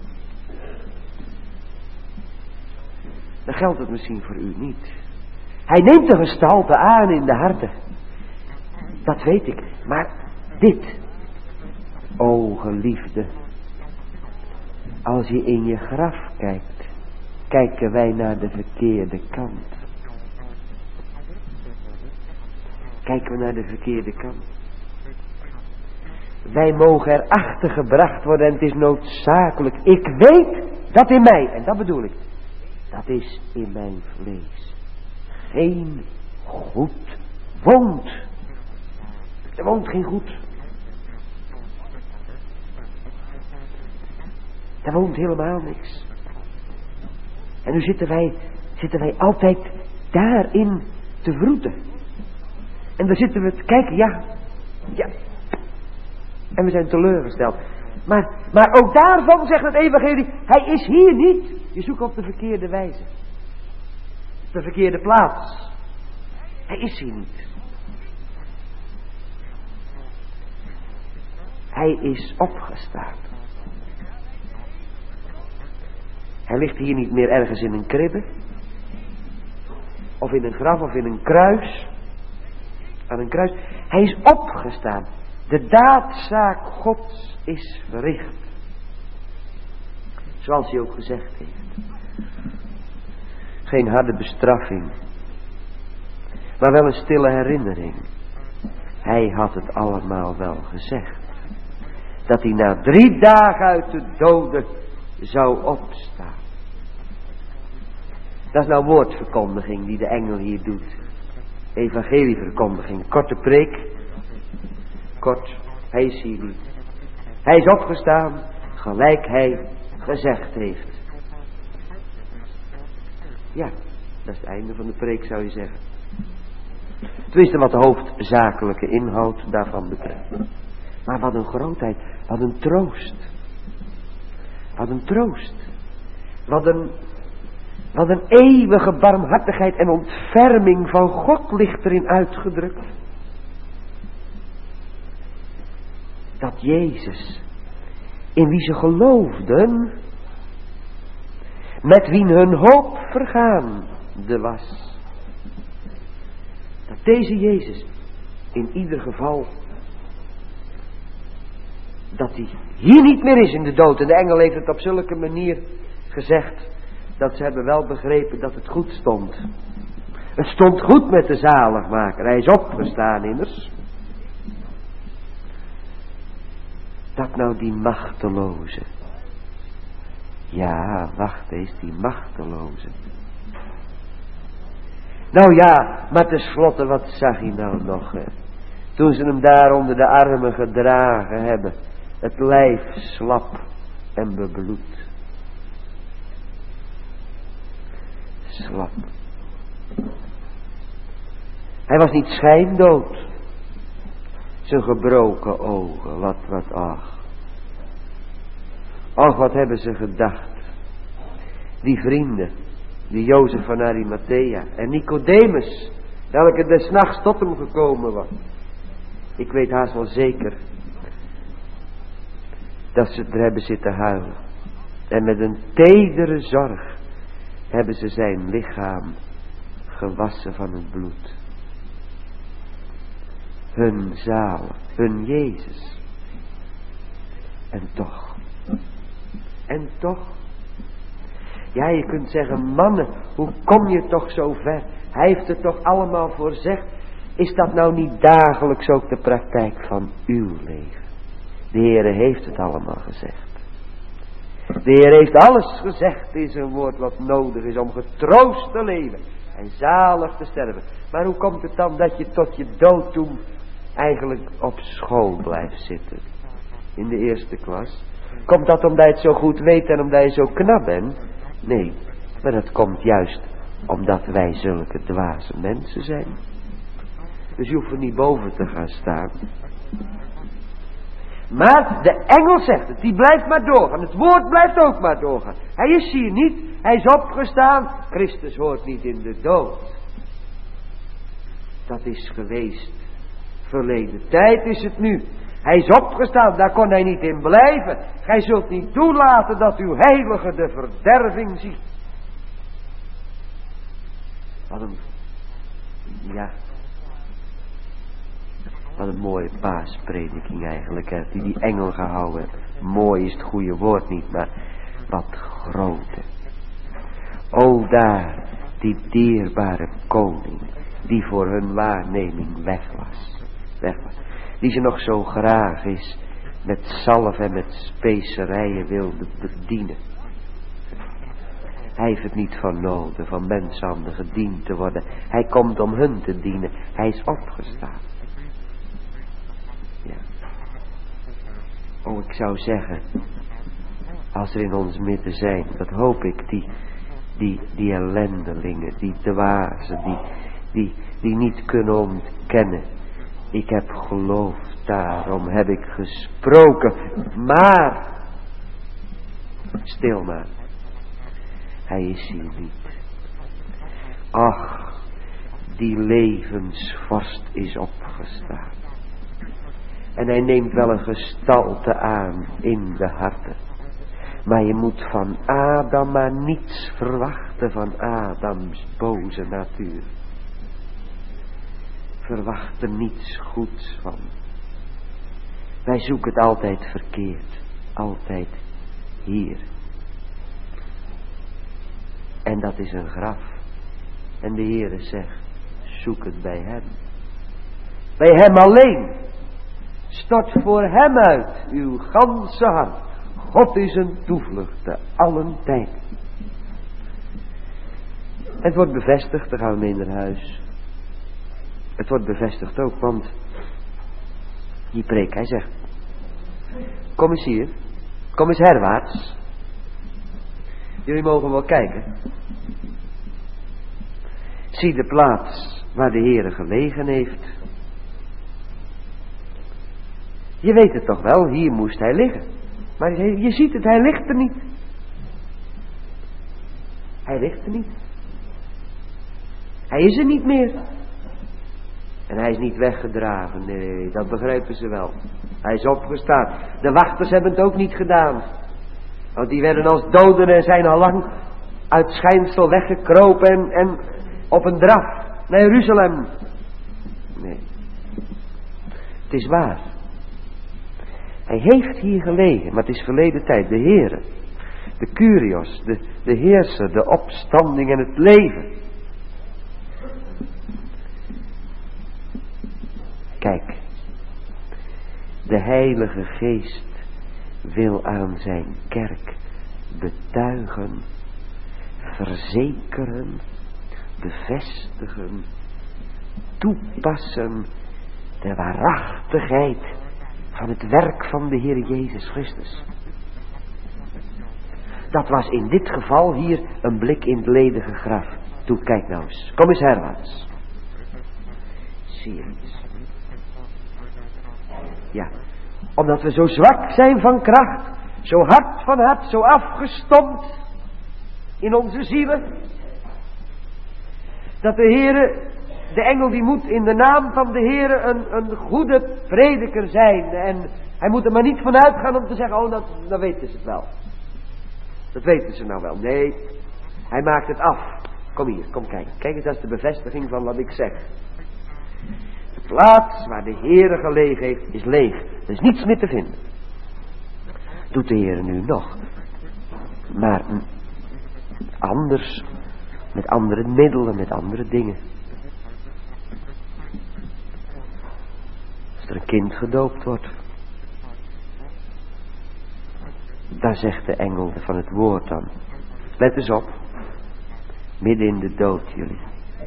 Dan geldt het misschien voor u niet. Hij neemt de gestalte aan in de harten. Dat weet ik. Maar dit. O geliefde. Als je in je graf kijkt. Kijken wij naar de verkeerde kant. Kijken we naar de verkeerde kant. Wij mogen erachter gebracht worden en het is noodzakelijk. Ik weet dat in mij, en dat bedoel ik, dat is in mijn vlees, geen goed woont. Er woont geen goed. Er woont helemaal niks. En nu zitten wij, zitten wij altijd daarin te vroeten. En dan zitten we te kijken, ja, ja. En we zijn teleurgesteld. Maar, maar ook daarvan zegt het evangelie, hij is hier niet. Je zoekt op de verkeerde wijze. Op de verkeerde plaats. Hij is hier niet. Hij is opgestaan. Hij ligt hier niet meer ergens in een kribbe. Of in een graf of in een kruis. Aan een kruis. Hij is opgestaan. De daadzaak Gods is verricht. Zoals hij ook gezegd heeft. Geen harde bestraffing. Maar wel een stille herinnering. Hij had het allemaal wel gezegd. Dat hij na drie dagen uit de doden zou opstaan. Dat is nou woordverkondiging die de engel hier doet. Evangelieverkondiging. Korte preek. Kort. Hij is hier niet. Hij is opgestaan. Gelijk hij gezegd heeft. Ja. Dat is het einde van de preek, zou je zeggen. Tenminste wat de hoofdzakelijke inhoud daarvan betreft. Maar wat een grootheid. Wat een troost. Wat een troost. Wat een, wat een eeuwige barmhartigheid en ontferming van God ligt erin uitgedrukt. Dat Jezus, in wie ze geloofden, met wie hun hoop vergaande was. Dat deze Jezus, in ieder geval, dat hij hier niet meer is in de dood. En de engel heeft het op zulke manier gezegd, dat ze hebben wel begrepen dat het goed stond. Het stond goed met de zaligmaker. Hij is opgestaan immers. Dat nou die machteloze. Ja, wacht eens, die machteloze. Nou ja, maar tenslotte, wat zag hij nou nog? Hè? Toen ze hem daar onder de armen gedragen hebben. Het lijf slap en bebloed. Slap. Hij was niet schijndood. Zijn gebroken ogen, wat, wat, ach. Ach, wat hebben ze gedacht. Die vrienden, die Jozef van Arimathea en Nicodemus, welke des nachts tot hem gekomen was. Ik weet haast wel zeker dat ze er hebben zitten huilen. En met een tedere zorg hebben ze zijn lichaam gewassen van het bloed. Hun zaal, hun Jezus. En toch, en toch. Ja, je kunt zeggen, mannen, hoe kom je toch zo ver? Hij heeft het toch allemaal voorzegd. Is dat nou niet dagelijks ook de praktijk van uw leven? De Heere heeft het allemaal gezegd. De Heer heeft alles gezegd in zijn woord wat nodig is om getroost te leven en zalig te sterven. Maar hoe komt het dan dat je tot je dood toe eigenlijk op school blijft zitten? In de eerste klas. Komt dat omdat je het zo goed weet en omdat je zo knap bent? Nee, maar dat komt juist omdat wij zulke dwaze mensen zijn. Dus je hoeft er niet boven te gaan staan. Maar de engel zegt het, die blijft maar doorgaan. Het woord blijft ook maar doorgaan. Hij is hier niet, hij is opgestaan. Christus hoort niet in de dood. Dat is geweest. Verleden tijd is het nu. Hij is opgestaan, daar kon hij niet in blijven. Gij zult niet toelaten dat uw heilige de verderving ziet. Wat een, ja, wat een mooie paasprediking eigenlijk, hè, die die engel gehouden heeft. Mooi is het goede woord niet, maar wat grote. O daar, die dierbare koning, die voor hun waarneming weg was. Weg was. Die ze nog zo graag is met zalf en met specerijen wilde bedienen. Hij heeft het niet vernomen van menshanden gediend te worden. Hij komt om hun te dienen. Hij is opgestaan. Ja. Oh, ik zou zeggen, als er in ons midden zijn, dat hoop ik, die, die, die ellendelingen, die dwazen, die, die, die niet kunnen ontkennen. Ik heb geloofd, daarom heb ik gesproken. Maar, stil maar, hij is hier niet. Ach, die levensvorst is opgestaan. En hij neemt wel een gestalte aan in de harten. Maar je moet van Adam maar niets verwachten van Adams boze natuur. Verwacht er niets goeds van. Wij zoeken het altijd verkeerd. Altijd hier. En dat is een graf. En de Heere zegt, zoek het bij hem. Bij hem alleen. Stort voor hem uit uw ganse hart. God is een toevlucht te allen tijd. Het wordt bevestigd, dan gaan we mee naar huis. Het wordt bevestigd ook, want die preek, hij zegt, kom eens hier, kom eens herwaarts. Jullie mogen wel kijken. Zie de plaats waar de Heere gelegen heeft. Je weet het toch wel, hier moest hij liggen. Maar je ziet het, hij ligt er niet. Hij ligt er niet. Hij is er niet meer. En hij is niet weggedragen, nee, dat begrijpen ze wel. Hij is opgestaan. De wachters hebben het ook niet gedaan. Want die werden als doden en zijn al lang uit schijnsel weggekropen en, en op een draf naar Jeruzalem. Nee. Het is waar. Hij heeft hier gelegen, maar het is verleden tijd. De Heere, de Kyrios, de, de heerser, de opstanding en het leven. Kijk, de Heilige Geest wil aan zijn kerk betuigen, verzekeren, bevestigen, toepassen de waarachtigheid van het werk van de Heer Jezus Christus. Dat was in dit geval hier een blik in het ledige graf. Toe, kijk nou eens. Kom eens herwaarts. Zie je eens. Ja, omdat we zo zwak zijn van kracht, zo hard van hart, zo afgestompt in onze zielen, dat de Heere, de engel die moet in de naam van de Heere een, een goede prediker zijn. En hij moet er maar niet vanuit gaan om te zeggen, oh, dat, dat weten ze het wel. Dat weten ze nou wel. Nee, hij maakt het af. Kom hier, kom kijken. Kijk eens, dat is de bevestiging van wat ik zeg. De plaats waar de Heere gelegen heeft, is leeg. Er is niets meer te vinden. Doet de Heere nu nog. Maar anders, met andere middelen, met andere dingen. Als er een kind gedoopt wordt, daar zegt de engel van het woord dan. Let eens op. Midden in de dood jullie.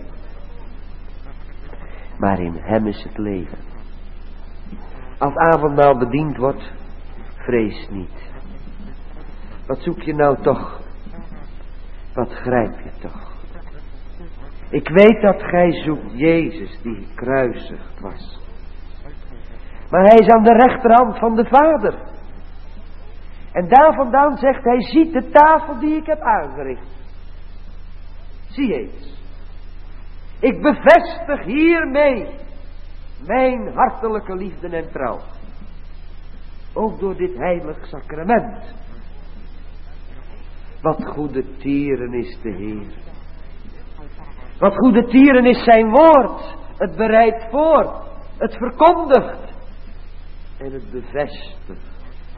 Maar in hem is het leven. Als avondmaal bediend wordt, vrees niet. Wat zoek je nou toch? Wat grijp je toch? Ik weet dat gij zoekt Jezus die gekruisigd was. Maar hij is aan de rechterhand van de Vader. En daar vandaan zegt hij, ziet de tafel die ik heb aangericht. Zie eens. Ik bevestig hiermee mijn hartelijke liefde en trouw. Ook door dit heilig sacrament. Wat goede tieren is de Heer. Wat goede tieren is zijn woord. Het bereidt voor. Het verkondigt. En het bevestigt.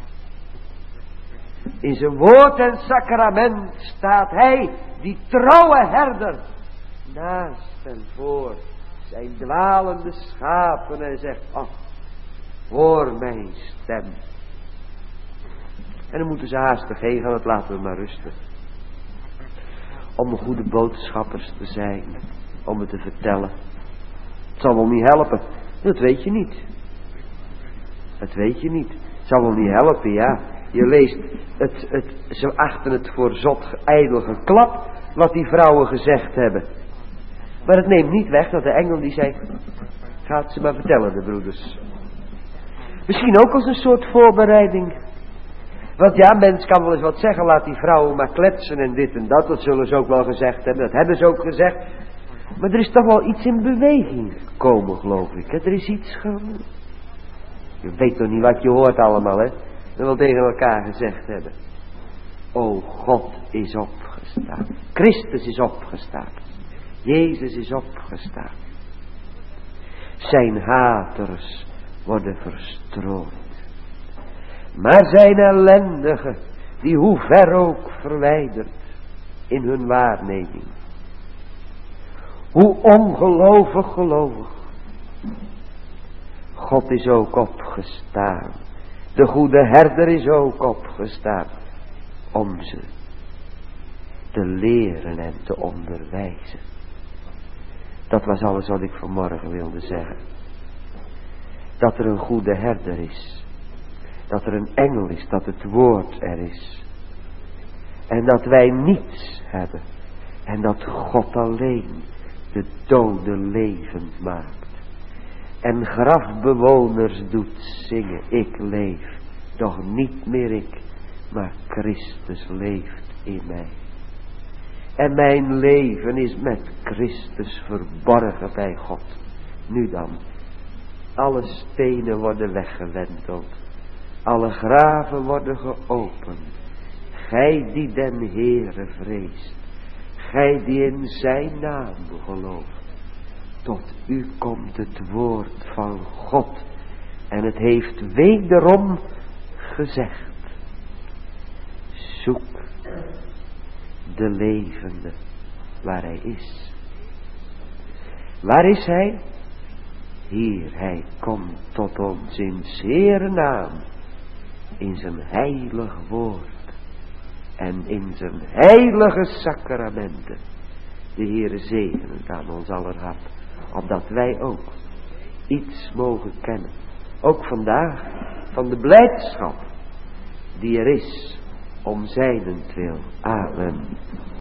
In zijn woord en sacrament staat hij, die trouwe herder, naast en voor zijn dwalende schapen en zegt, ach, hoor mijn stem. En dan moeten ze haastig heen gaan, dat laten we maar rusten. Om goede boodschappers te zijn, om het te vertellen. Het zal wel niet helpen, dat weet je niet. Dat weet je niet. Het zal wel niet helpen, ja. Je leest, het, het, ze achten het voor zot ijdel geklap, wat die vrouwen gezegd hebben. Maar het neemt niet weg dat de engel die zei, gaat ze maar vertellen, de broeders. Misschien ook als een soort voorbereiding. Want ja, mens kan wel eens wat zeggen, laat die vrouwen maar kletsen en dit en dat. Dat zullen ze ook wel gezegd hebben, dat hebben ze ook gezegd. Maar er is toch wel iets in beweging gekomen, geloof ik. Er is iets gaan. Je weet toch niet wat je hoort allemaal, hè? Dat wel tegen elkaar gezegd hebben. O, God is opgestaan. Christus is opgestaan. Jezus is opgestaan. Zijn haters worden verstrooid. Maar zijn ellendigen, die hoe ver ook verwijderd in hun waarneming. Hoe ongelovig gelovig. God is ook opgestaan. De goede herder is ook opgestaan. Om ze te leren en te onderwijzen. Dat was alles wat ik vanmorgen wilde zeggen. Dat er een goede herder is. Dat er een engel is. Dat het woord er is. En dat wij niets hebben. En dat God alleen de doden levend maakt. En grafbewoners doet zingen. Ik leef. Doch niet meer ik. Maar Christus leeft in mij. En mijn leven is met Christus verborgen bij God. Nu dan. Alle stenen worden weggewenteld. Alle graven worden geopend. Gij die den Heere vreest. Gij die in zijn naam gelooft. Tot u komt het woord van God. En het heeft wederom gezegd. Zoek de levende waar hij is. Waar is hij? Hier, hij komt tot ons in zere naam. In zijn heilig woord. En in zijn heilige sacramenten. De Heere zegene het aan ons aller hart. Opdat wij ook iets mogen kennen. Ook vandaag van de blijdschap die er is om zijnentwil. Amen.